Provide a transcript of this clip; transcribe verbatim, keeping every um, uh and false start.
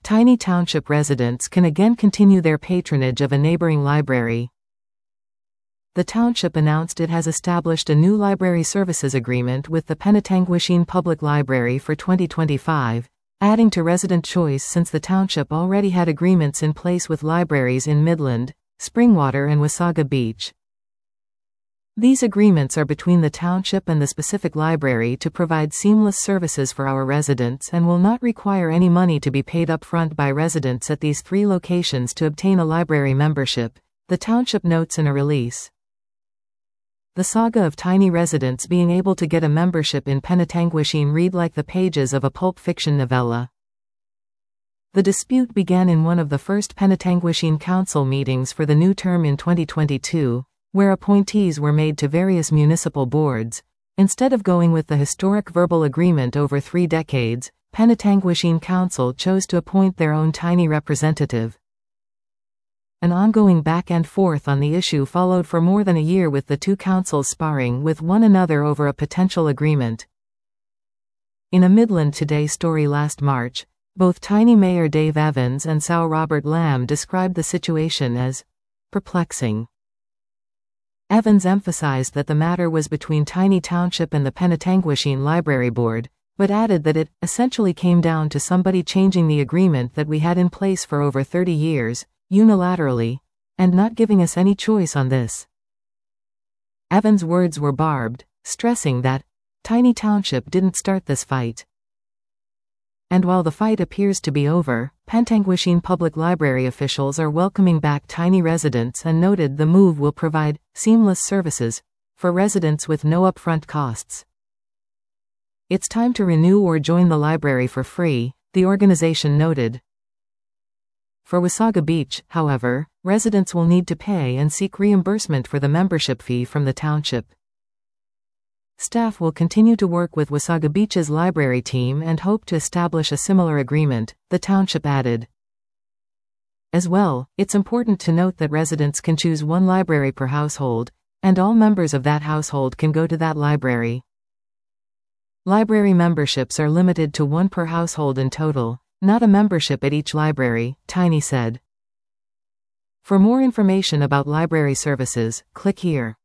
Tiny Township residents can again continue their patronage of a neighboring library. The township announced it has established a new library services agreement with the Penetanguishene Public Library for twenty twenty-five, adding to resident choice since the township already had agreements in place with libraries in Midland, Springwater and Wasaga Beach. These agreements are between the township and the specific library to provide seamless services for our residents and will not require any money to be paid up front by residents at these three locations to obtain a library membership, the township notes in a release. The saga of tiny residents being able to get a membership in Penetanguishene read like the pages of a pulp fiction novella. The dispute began in one of the first Penetanguishene Council meetings for the new term in twenty twenty-two, where appointees were made to various municipal boards. Instead of going with the historic verbal agreement over three decades, Penetanguishene Council chose to appoint their own tiny representative. An ongoing back and forth on the issue followed for more than a year, with the two councils sparring with one another over a potential agreement. In a Midland Today story last March, both Tiny Mayor Dave Evans and S A U Robert Lamb described the situation as perplexing. Evans emphasized that the matter was between Tiny Township and the Penetanguishene Library Board, but added that it essentially came down to somebody changing the agreement that we had in place for over thirty years, unilaterally, and not giving us any choice on this. Evans' words were barbed, stressing that Tiny Township didn't start this fight. And while the fight appears to be over, Penetanguishene Public Library officials are welcoming back tiny residents and noted the move will provide seamless services for residents with no upfront costs. It's time to renew or join the library for free, the organization noted. For Wasaga Beach, however, residents will need to pay and seek reimbursement for the membership fee from the township. Staff will continue to work with Wasaga Beach's library team and hope to establish a similar agreement, the township added. As well, it's important to note that residents can choose one library per household, and all members of that household can go to that library. Library memberships are limited to one per household in total, not a membership at each library, Tiny said. For more information about library services, click here.